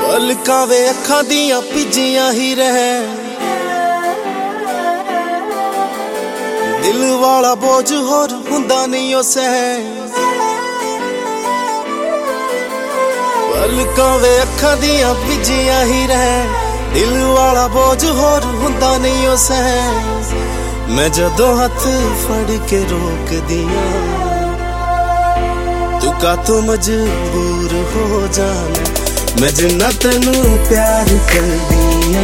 पलकां वे अखां दियां पिजियां ही रह, दिल वाला बोझ होर हुंदा नहीं ओ सह। पलकां वे अखां दियां पिजियां ही रह, दिल वाला बोझ होर हुंदा नहीं ओ सह। मैं जदों हथ फड़ के रोक दियां, तू कातों मजबूर हो जाना। मैं जिन्ना तेनू प्यार कर दिया,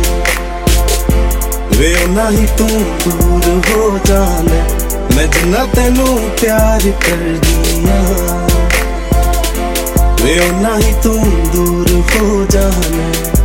वे उन्ना ही तू दूर हो जाना। मैं जिन्ना तेनू प्यार कर दिया, वे उन्ना ही तू दूर हो जाना।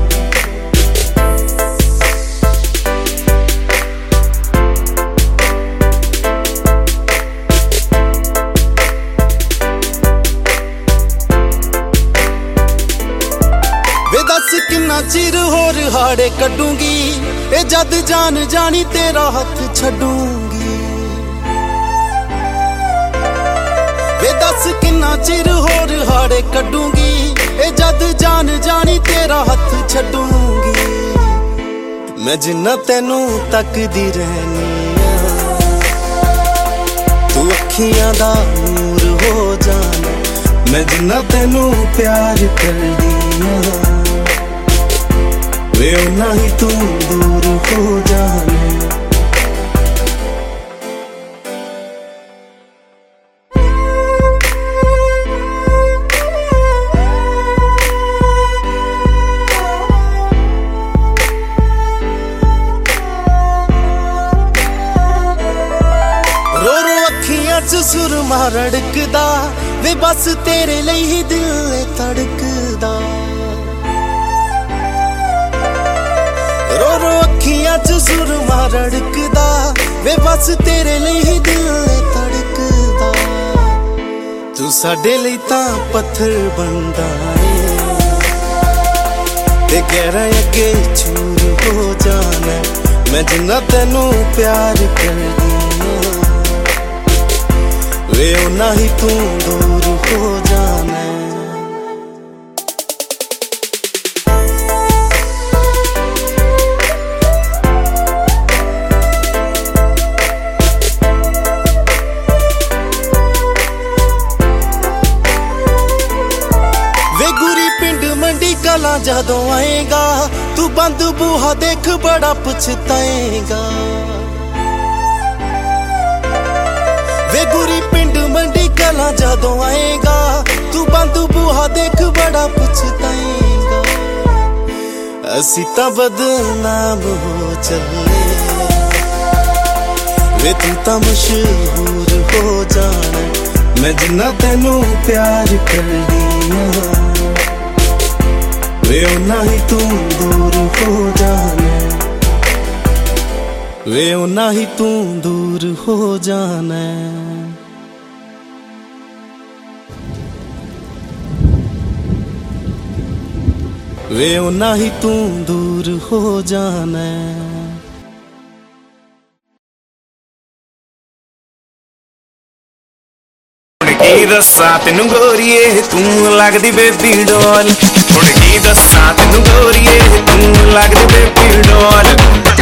दस किन्ना चिर होर हाड़े कड्डूंगी, ए जद जान जानी तेरा हथ छड्डूंगी। वे दस किन्ना चिर होर हाड़े कड्डूंगी, ए जद जान जानी तेरा हथ छड्डूंगी। मैं जिन्ना तेनू तकदी रहनी आ, तू अखियां दा नूर हो जाना। मैं जिन्ना तेनू प्यार कर दिया, वे उन्ना ही तू दूर हो जाना। रो रो अखियां च सुरमा रड़कदा, वे बस तेरे लिए ही दिल तड़कदा। रो रो अखियां च सुरमा रड़कदा, वे बस तेरे लिए ही दिल तड़कदा। तू साडे लई तां पत्थर बनदा है, ते गहरा अगे चूर हो जाना। मैं जिन्ना तेनू प्यार कर दिया, वे उन्ना ही तू दूर हो जाना। कला जदों आएगा, तू बंद बूहा देख बड़ा पछताएगा। वे गुरी पिंड मंडी कला जदों आएगा, तू बंद बूहा देख बड़ा पछताएगा। असी तां बदनाम हो चले, वे तू तां मशहूर हो जाना। मैं जिन्ना तेनू प्यार कर दिया, वे उन्ना ही तू दूर हो जाना। वे उन्ना ही तू दूर हो जाना। वे उन्ना ही तू दूर हो जाना। की दस्सां तेनू गोरीए तू लगदी बेबी डॉल। हुण की दस्सां तेनू गोरीए तू लगदी बेबी डॉल।